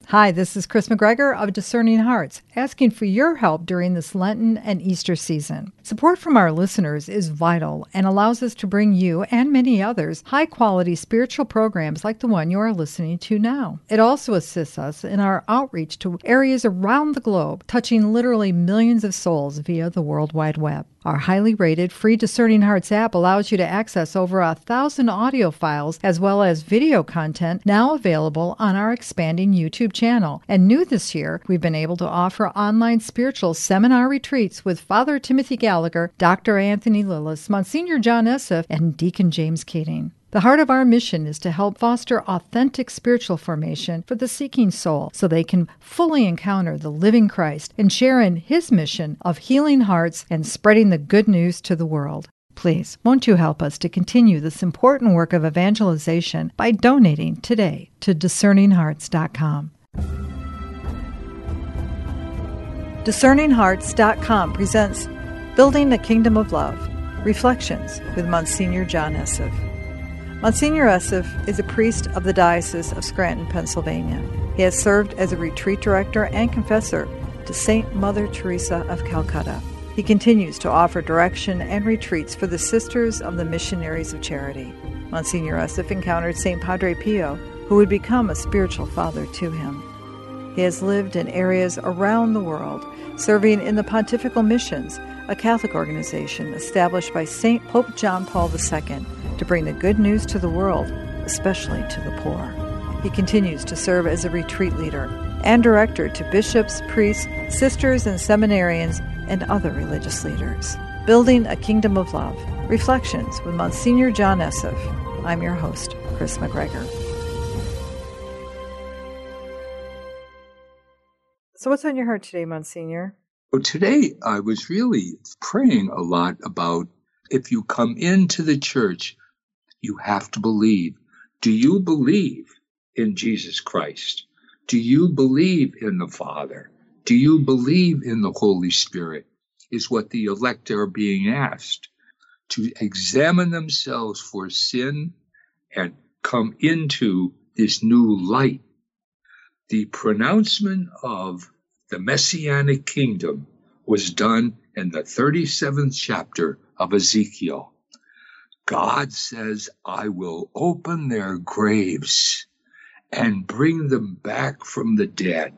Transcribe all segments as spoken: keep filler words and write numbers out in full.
Hi, this is Chris McGregor of Discerning Hearts, asking for your help during this Lenten and Easter season. Support from our listeners is vital and allows us to bring you and many others high-quality spiritual programs like the one you are listening to now. It also assists us in our outreach to areas around the globe, touching literally millions of souls via the World Wide Web. Our highly rated free Discerning Hearts app allows you to access over a thousand audio files as well as video content now available on our expanding YouTube channel. And new this year, we've been able to offer online spiritual seminar retreats with Father Timothy Gallagher, Doctor Anthony Lillis, Monsignor John Esseff, and Deacon James Keating. The heart of our mission is to help foster authentic spiritual formation for the seeking soul so they can fully encounter the living Christ and share in His mission of healing hearts and spreading the good news to the world. Please, won't you help us to continue this important work of evangelization by donating today to discerning hearts dot com. discerning hearts dot com presents Building a Kingdom of Love, Reflections with Monsignor John Esseff. Monsignor Esseff is a priest of the Diocese of Scranton, Pennsylvania. He has served as a retreat director and confessor to Saint Mother Teresa of Calcutta. He continues to offer direction and retreats for the Sisters of the Missionaries of Charity. Monsignor Esseff encountered Saint Padre Pio, who would become a spiritual father to him. He has lived in areas around the world, serving in the Pontifical Missions, a Catholic organization established by Saint Pope John Paul the Second to bring the good news to the world, especially to the poor. He continues to serve as a retreat leader and director to bishops, priests, sisters, and seminarians, and other religious leaders. Building a Kingdom of Love, Reflections with Monsignor John Esseff. I'm your host, Chris McGregor. So what's on your heart today, Monsignor? Well, today I was really praying a lot about if you come into the church, you have to believe. Do you believe in Jesus Christ? Do you believe in the Father? Do you believe in the Holy Spirit? Is what the elect are being asked to examine themselves for sin and come into this new light. The pronouncement of the Messianic kingdom was done in the thirty-seventh chapter of Ezekiel. God says, I will open their graves and bring them back from the dead.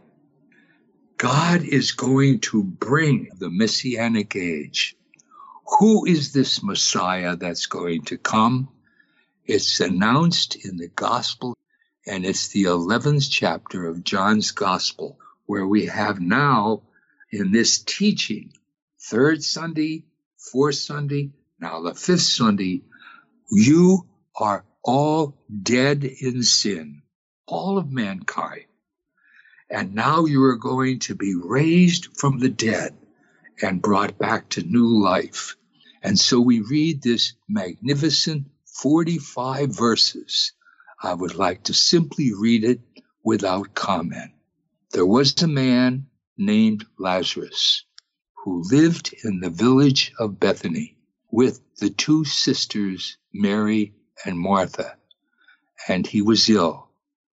God is going to bring the Messianic age. Who is this Messiah that's going to come? It's announced in the Gospel, and it's the eleventh chapter of John's Gospel, where we have now in this teaching, third Sunday, fourth Sunday, now the fifth Sunday, you are all dead in sin, all of mankind. And now you are going to be raised from the dead and brought back to new life. And so we read this magnificent forty-five verses. I would like to simply read it without comment. There was a man named Lazarus who lived in the village of Bethany with the two sisters, Mary and Martha, and he was ill.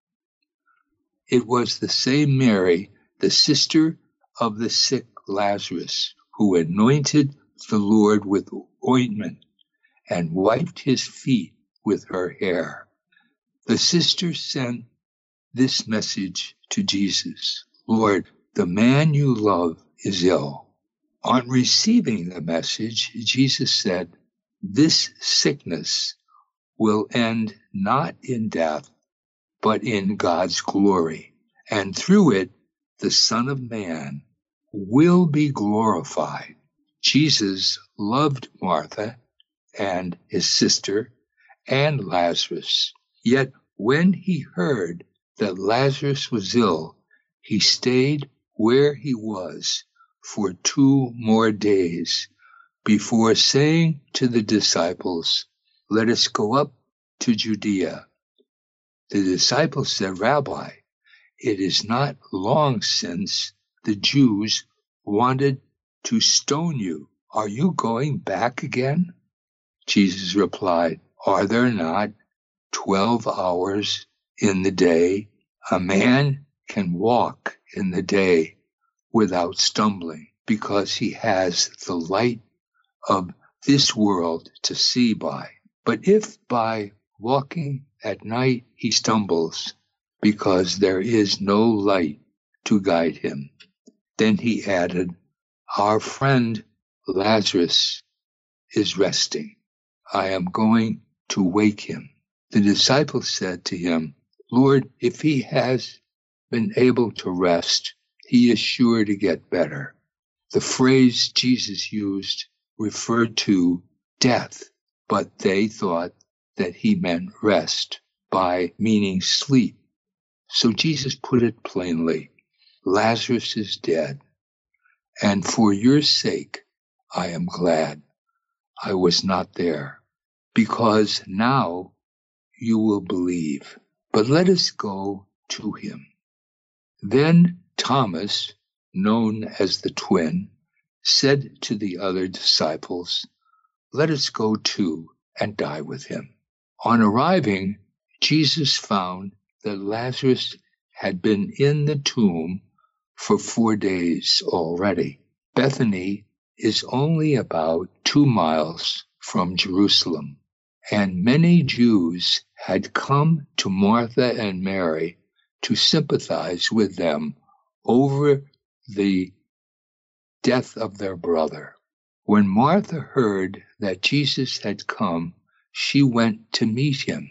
It was the same Mary, the sister of the sick Lazarus, who anointed the Lord with ointment and wiped his feet with her hair. The sister sent this message to Jesus: Lord, the man you love is ill. On receiving the message, Jesus said, this sickness will end not in death, but in God's glory. And through it, the Son of Man will be glorified. Jesus loved Martha and his sister and Lazarus. Yet when he heard that Lazarus was ill, he stayed where he was for two more days before saying to the disciples, let us go up to Judea. The disciples said, Rabbi, it is not long since the Jews wanted to stone you. Are you going back again? Jesus replied, are there not twelve hours in the day? A man can walk in the day without stumbling, because he has the light of this world to see by. But if by walking at night he stumbles, because there is no light to guide him, then he added, our friend Lazarus is resting. I am going to wake him. The disciples said to him, Lord, if he has been able to rest, he is sure to get better. The phrase Jesus used referred to death, but they thought that he meant rest, by meaning sleep. So Jesus put it plainly, Lazarus is dead, and for your sake I am glad I was not there, because now you will believe. But let us go to him. Then Thomas, known as the twin, said to the other disciples, let us go too and die with him. On arriving, Jesus found that Lazarus had been in the tomb for four days already. Bethany is only about two miles from Jerusalem, and many Jews had come to Martha and Mary to sympathize with them over the death of their brother. When Martha heard that Jesus had come, she went to meet him.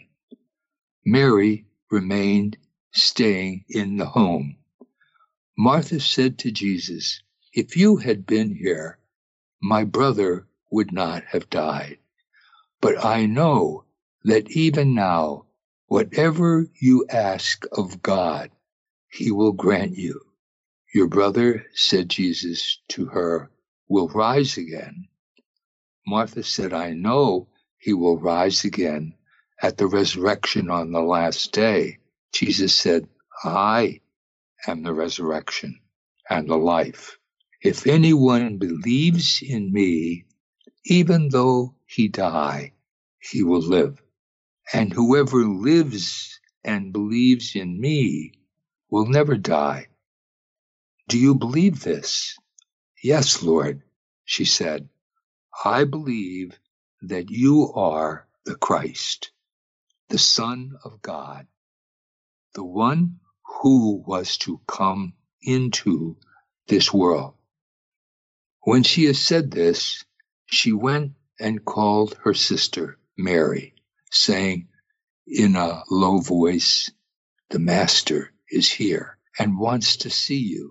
Mary remained staying in the home. Martha said to Jesus, if you had been here, my brother would not have died. But I know that even now, whatever you ask of God, he will grant you. Your brother, said Jesus to her, will rise again. Martha said, I know he will rise again at the resurrection on the last day. Jesus said, I am the resurrection and the life. If anyone believes in me, even though he die, he will live. And whoever lives and believes in me will never die. Do you believe this? Yes, Lord, she said. I believe that you are the Christ, the Son of God, the one who was to come into this world. When she had said this, she went and called her sister Mary, saying in a low voice, the Master is here and wants to see you.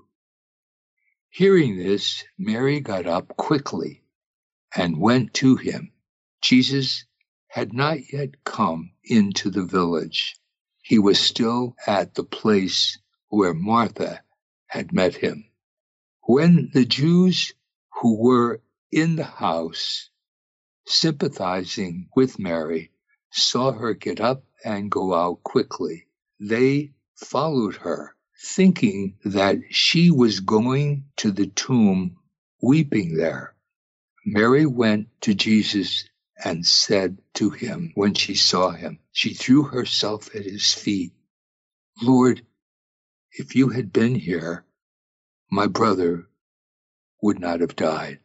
Hearing this, Mary got up quickly and went to him. Jesus had not yet come into the village. He was still at the place where Martha had met him. When the Jews who were in the house, sympathizing with Mary, saw her get up and go out quickly, they followed her, thinking that she was going to the tomb, weeping there. Mary went to Jesus and said to him when she saw him, she threw herself at his feet. Lord, if you had been here, my brother would not have died.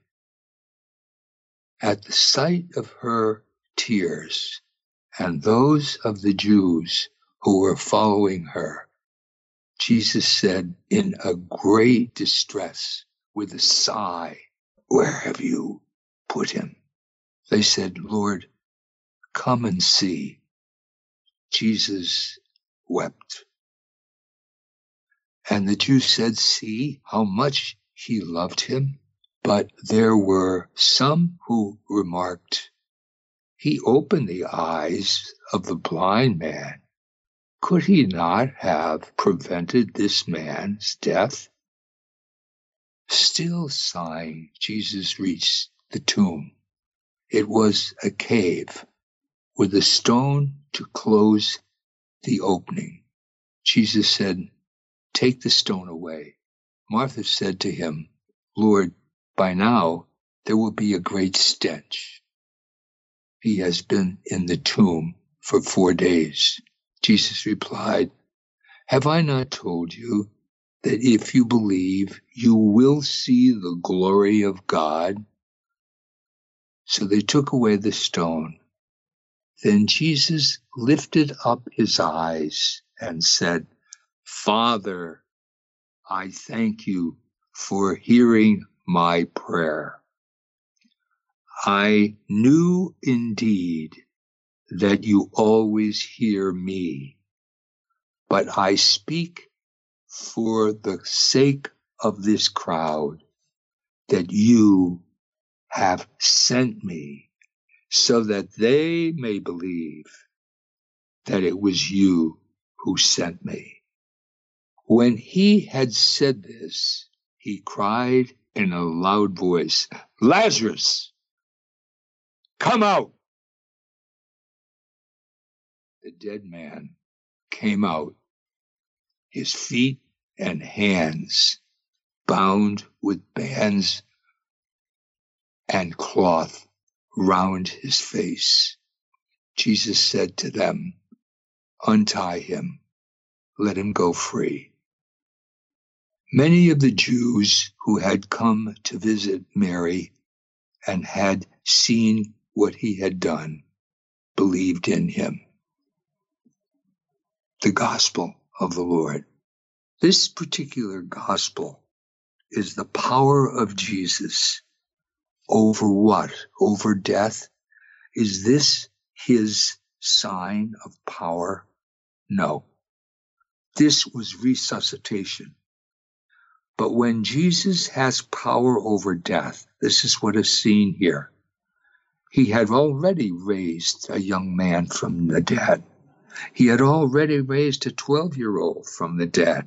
At the sight of her tears and those of the Jews who were following her, Jesus said in a great distress, with a sigh, where have you put him? They said, Lord, come and see. Jesus wept. And the Jews said, see how much he loved him. But there were some who remarked, he opened the eyes of the blind man. Could he not have prevented this man's death? Still sighing, Jesus reached the tomb. It was a cave with a stone to close the opening. Jesus said, take the stone away. Martha said to him, Lord, by now there will be a great stench. He has been in the tomb for four days. Jesus replied, have I not told you that if you believe, you will see the glory of God. So they took away the stone. Then Jesus lifted up his eyes and said, Father, I thank you for hearing my prayer. I knew indeed that you always hear me, but I speak for the sake of this crowd, that you have sent me, so that they may believe that it was you who sent me. When he had said this, he cried in a loud voice, Lazarus, come out! The dead man came out, his feet and hands bound with bands and cloth round his face. Jesus said to them, Untie him, let him go free. Many of the Jews who had come to visit Mary and had seen what he had done believed in him. The Gospel of the Lord. This particular gospel is the power of Jesus over what? Over death? Is this his sign of power? No. This was resuscitation. But when Jesus has power over death, this is what is seen here. He had already raised a young man from the dead. He had already raised a twelve-year-old from the dead.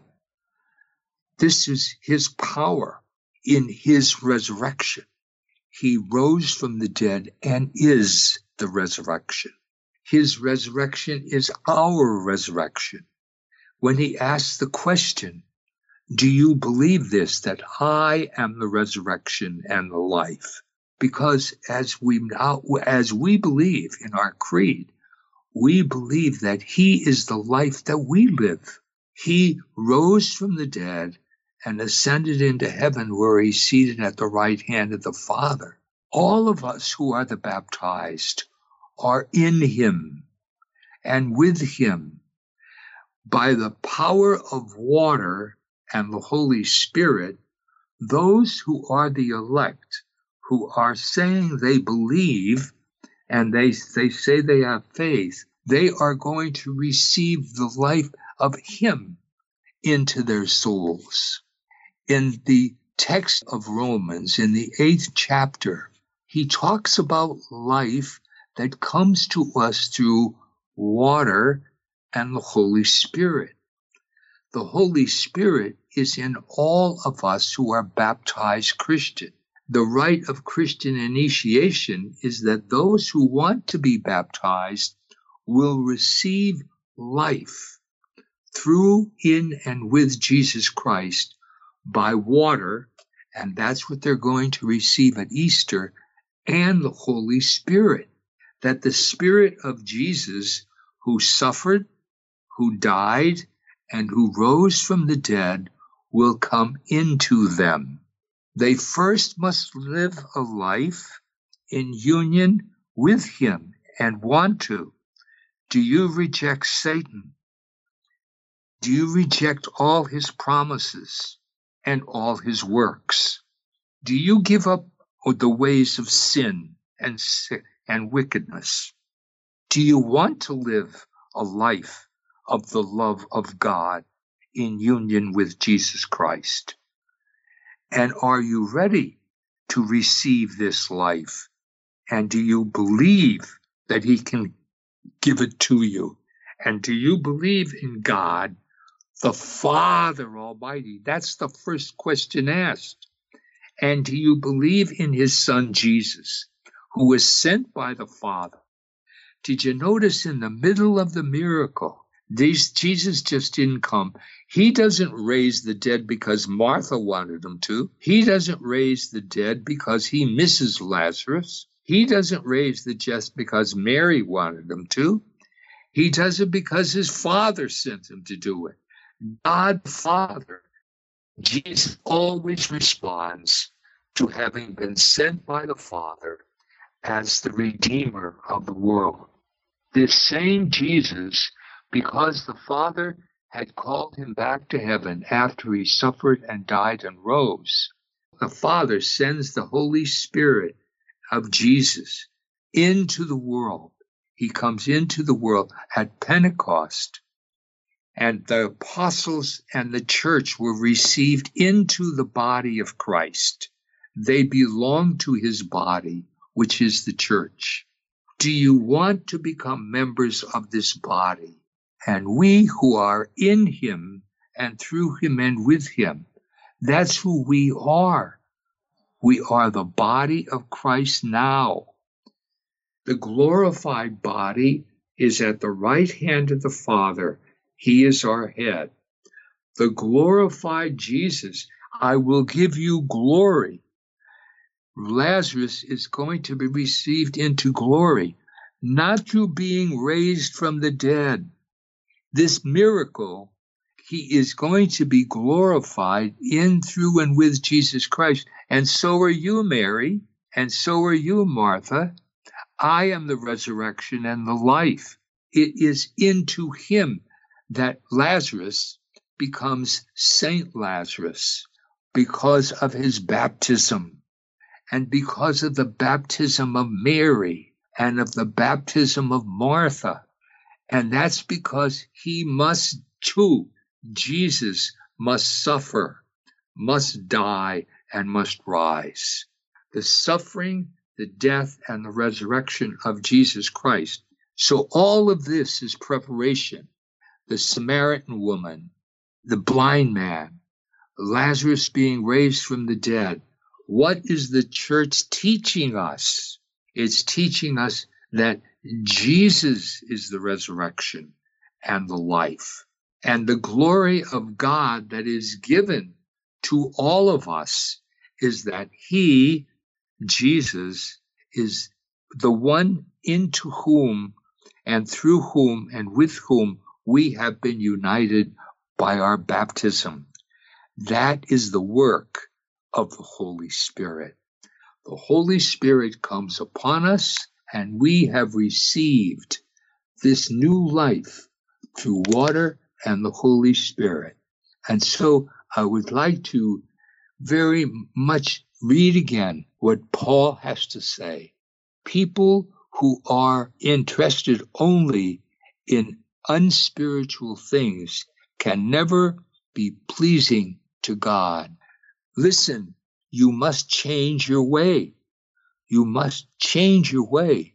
This is his power in his resurrection. He rose from the dead and is the resurrection. His resurrection is our resurrection. When he asks the question, do you believe this, that I am the resurrection and the life? Because as we now, as we believe in our creed, we believe that he is the life that we live. He rose from the dead and ascended into heaven, where he's seated at the right hand of the Father. All of us who are the baptized are in him and with him. By the power of water and the Holy Spirit, those who are the elect, who are saying they believe and they, they say they have faith, they are going to receive the life of him into their souls. In the text of Romans, in the eighth chapter, he talks about life that comes to us through water and the Holy Spirit. The Holy Spirit is in all of us who are baptized Christian. The rite of Christian initiation is that those who want to be baptized will receive life through, in, and with Jesus Christ by water, and that's what they're going to receive at Easter, and the Holy Spirit. That the Spirit of Jesus, who suffered, who died, and who rose from the dead, will come into them. They first must live a life in union with him and want to. Do you reject Satan? Do you reject all his promises and all his works? Do you give up the ways of sin and sin and wickedness? Do you want to live a life of the love of God in union with Jesus Christ? And are you ready to receive this life? And do you believe that he can give it to you? And do you believe in God, the Father Almighty? That's the first question asked. And do you believe in his Son Jesus, who was sent by the Father? Did you notice in the middle of the miracle, these, Jesus just didn't come. He doesn't raise the dead because Martha wanted him to. He doesn't raise the dead because he misses Lazarus. He doesn't raise the dead because Mary wanted him to. He does it because his Father sent him to do it. God the Father Jesus always responds to having been sent by the Father as the Redeemer of the world. This same Jesus, because the Father had called him back to heaven after he suffered and died and rose, the Father sends the Holy Spirit of Jesus into the world. He comes into the world at Pentecost, and the apostles and the church were received into the body of Christ. They belong to his body, which is the church. Do you want to become members of this body? And we who are in him and through him and with him, that's who we are. We are the body of Christ now. The glorified body is at the right hand of the Father. He is our head. The glorified Jesus, I will give you glory. Lazarus is going to be received into glory, not through being raised from the dead. This miracle, he is going to be glorified in, through, and with Jesus Christ. And so are you, Mary, and so are you, Martha. I am the resurrection and the life. It is into him that Lazarus becomes Saint Lazarus because of his baptism, and because of the baptism of Mary and of the baptism of Martha. And that's because he must too, Jesus must suffer, must die, and must rise. The suffering, the death, and the resurrection of Jesus Christ. So all of this is preparation. The Samaritan woman, the blind man, Lazarus being raised from the dead. What is the church teaching us? It's teaching us that Jesus is the resurrection and the life, and the glory of God that is given to all of us is that he, Jesus, is the one into whom and through whom and with whom we have been united by our baptism. That is the work of the Holy Spirit. The Holy Spirit comes upon us, and we have received this new life through water and the Holy Spirit. And so I would like to very much read again what Paul has to say. People who are interested only in unspiritual things can never be pleasing to God. Listen, you must change your way. You must change your way.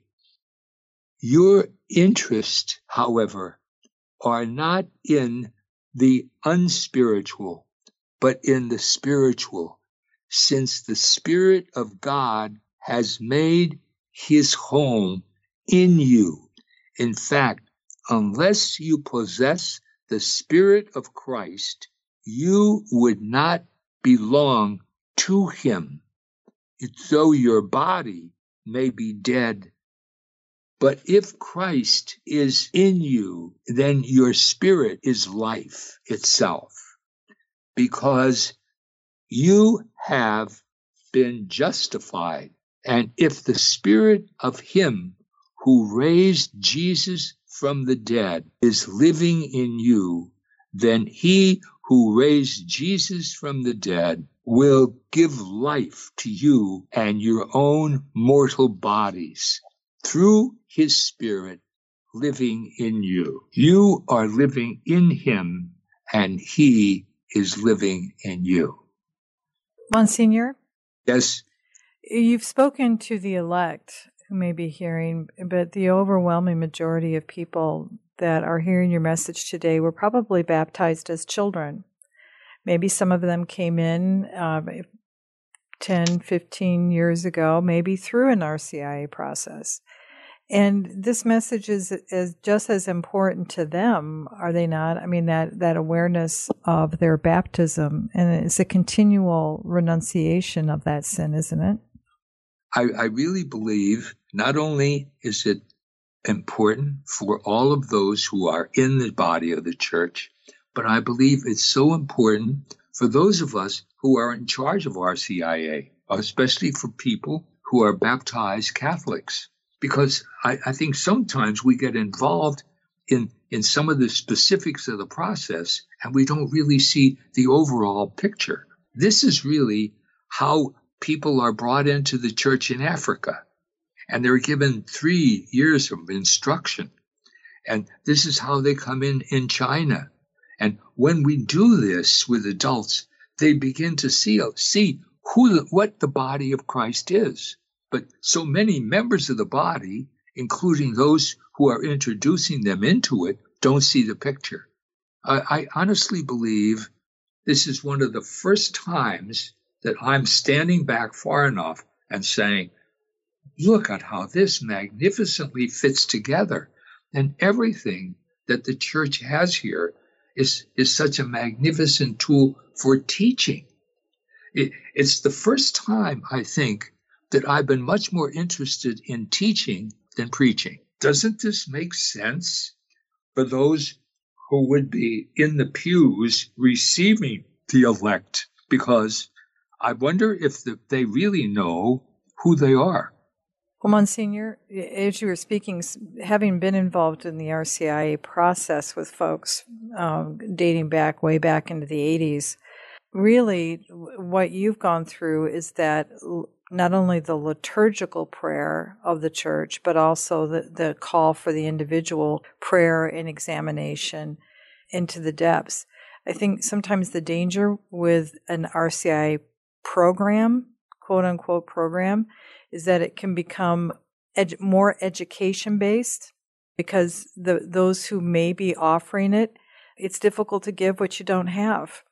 Your interests, however, are not in the unspiritual, but in the spiritual, since the Spirit of God has made his home in you. In fact, unless you possess the Spirit of Christ, you would not belong to him. Though your body may be dead. But if Christ is in you, then your spirit is life itself, because you have been justified. And if the Spirit of him who raised Jesus from the dead is living in you, then he who raised Jesus from the dead will give life to you and your own mortal bodies through his Spirit living in you. You are living in him, and he is living in you. Monsignor? Yes? You've spoken to the elect who may be hearing, but the overwhelming majority of people that are hearing your message today were probably baptized as children. Maybe some of them came in uh, ten, fifteen years ago, maybe through an R C I A process. And this message is, is just as important to them, are they not? I mean, that, that awareness of their baptism, and it's a continual renunciation of that sin, isn't it? I, I really believe not only is it important for all of those who are in the body of the church, but I believe it's so important for those of us who are in charge of R C I A, especially for people who are baptized Catholics, because I, I think sometimes we get involved in, in some of the specifics of the process and we don't really see the overall picture. This is really how people are brought into the church in Africa, and they're given three years of instruction. And this is how they come in in China. And when we do this with adults, they begin to see, see who the, what the body of Christ is. But so many members of the body, including those who are introducing them into it, don't see the picture. I, I honestly believe this is one of the first times that I'm standing back far enough and saying, look at how this magnificently fits together. And everything that the church has here is, is such a magnificent tool for teaching. It, it's the first time, I think, that I've been much more interested in teaching than preaching. Doesn't this make sense for those who would be in the pews receiving the elect? Because I wonder if the, they really know who they are. Well, Monsignor, as you were speaking, having been involved in the R C I A process with folks um, dating back way back into the eighties, really what you've gone through is that not only the liturgical prayer of the church, but also the, the call for the individual prayer and examination into the depths. I think sometimes the danger with an R C I A program, quote unquote program, is that it can become ed- more education-based, because the those who may be offering it, it's difficult to give what you don't have.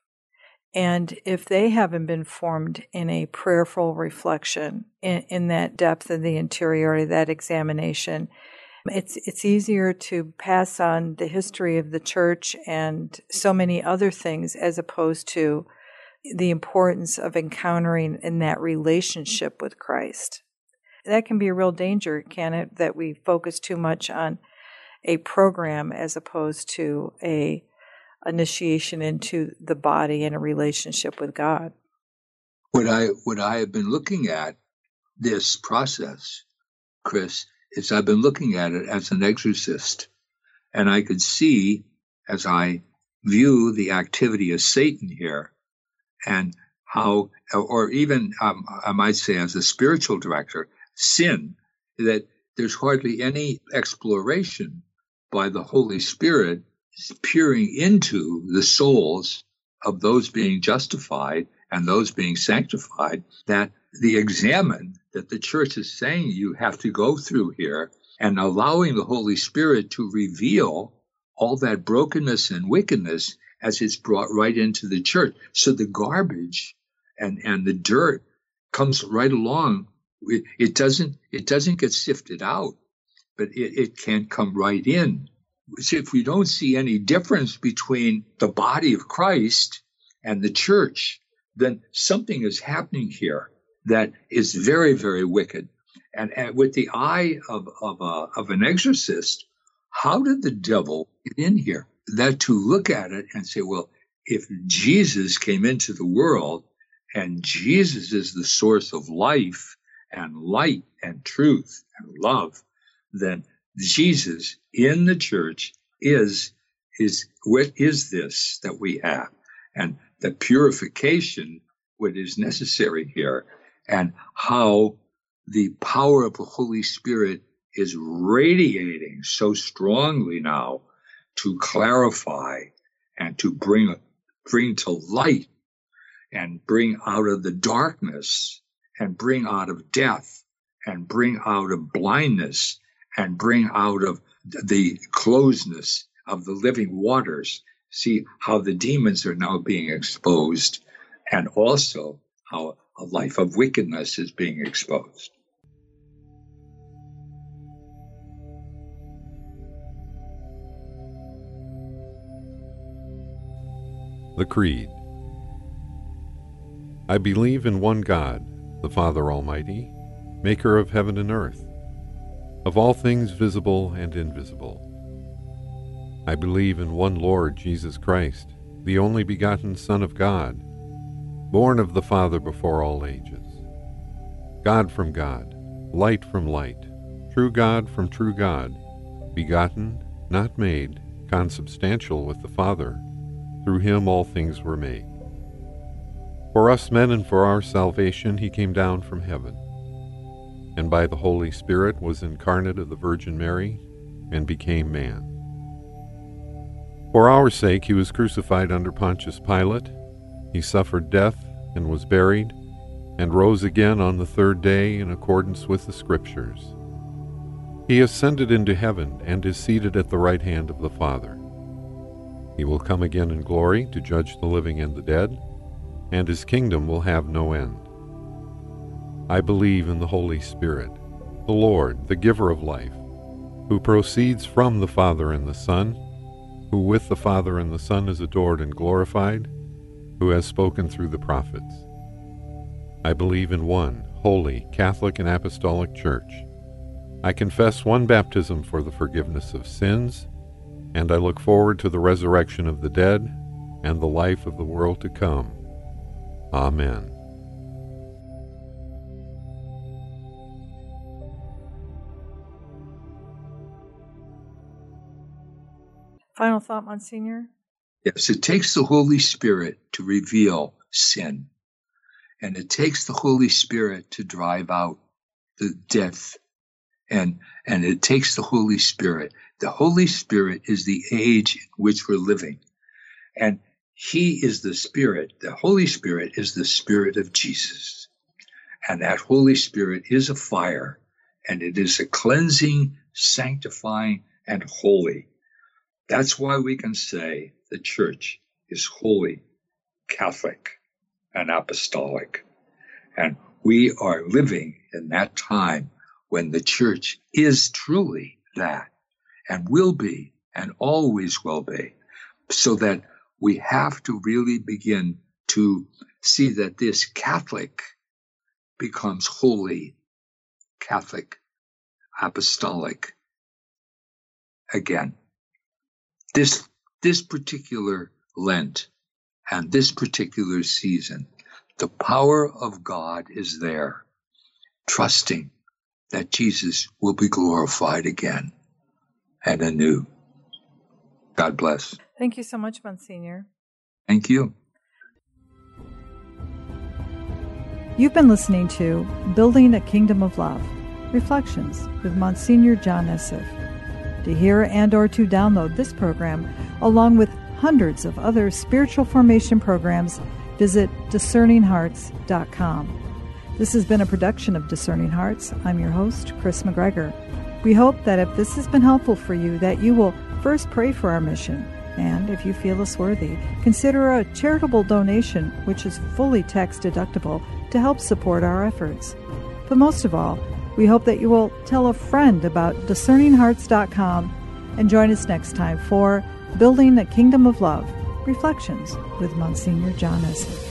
And if they haven't been formed in a prayerful reflection, in, in that depth of the interiority, that examination, it's it's easier to pass on the history of the church and so many other things, as opposed to the importance of encountering in that relationship with Christ. That can be a real danger, can it, that we focus too much on a program as opposed to a initiation into the body and a relationship with God. What I what I have been looking at this process, Chris, is I've been looking at it as an exorcist, and I could see, as I view the activity of Satan here, and how, or even um, I might say as a spiritual director, sin, that there's hardly any exploration by the Holy Spirit peering into the souls of those being justified and those being sanctified, that the examine that the church is saying you have to go through here, and allowing the Holy Spirit to reveal all that brokenness and wickedness as it's brought right into the church. So the garbage and, and the dirt comes right along. It, it doesn't it doesn't get sifted out, but it, it can come right in. So if we don't see any difference between the body of Christ and the church, then something is happening here that is very, very wicked. And, and with the eye of of, a, of an exorcist, how did the devil get in here? That to look at it and say, well, if Jesus came into the world and Jesus is the source of life and light and truth and love, then Jesus in the church is is what is this that we have, and the purification what is necessary here, and how the power of the Holy Spirit is radiating so strongly now to clarify and to bring bring to light and bring out of the darkness and bring out of death and bring out of blindness and bring out of the closeness of the living waters. See how the demons are now being exposed, and also how a life of wickedness is being exposed. The Creed. I believe in one God, the Father Almighty, maker of heaven and earth, of all things visible and invisible. I believe in one Lord Jesus Christ, the only begotten Son of God, born of the Father before all ages, God from God, light from light, true God from true God, begotten, not made, consubstantial with the Father. Through him all things were made. For us men and for our salvation he came down from heaven, and by the Holy Spirit was incarnate of the Virgin Mary, and became man. For our sake he was crucified under Pontius Pilate. He suffered death and was buried, and rose again on the third day in accordance with the Scriptures. He ascended into heaven and is seated at the right hand of the Father. He will come again in glory to judge the living and the dead, and his kingdom will have no end. I believe in the Holy Spirit, the Lord, the giver of life, who proceeds from the Father and the Son, who with the Father and the Son is adored and glorified, who has spoken through the prophets. I believe in one holy, Catholic, and Apostolic Church. I confess one baptism for the forgiveness of sins, and I look forward to the resurrection of the dead and the life of the world to come. Amen. Final thought, Monsignor? Yes, it takes the Holy Spirit to reveal sin, and it takes the Holy Spirit to drive out the death, and and it takes the Holy Spirit. The Holy Spirit is the age in which we're living, and he is the Spirit. The Holy Spirit is the Spirit of Jesus, and that Holy Spirit is a fire, and it is a cleansing, sanctifying, and holy. That's why we can say the church is holy, Catholic, and apostolic. And we are living in that time when the church is truly that, and will be, and always will be. So that we have to really begin to see that this Catholic becomes holy, Catholic, apostolic again. This this particular Lent and this particular season, the power of God is there, trusting that Jesus will be glorified again and anew. God bless. Thank you so much, Monsignor. Thank you. You've been listening to Building a Kingdom of Love, Reflections with Monsignor John Esseff. To hear and or to download this program, along with hundreds of other spiritual formation programs, visit discerning hearts dot com. This has been a production of Discerning Hearts. I'm your host, Chris McGregor. We hope that if this has been helpful for you, that you will first pray for our mission, and if you feel us worthy, consider a charitable donation, which is fully tax deductible, to help support our efforts. But most of all, we hope that you will tell a friend about discerning hearts dot com and join us next time for Building a Kingdom of Love, Reflections with Monsignor John Esseff.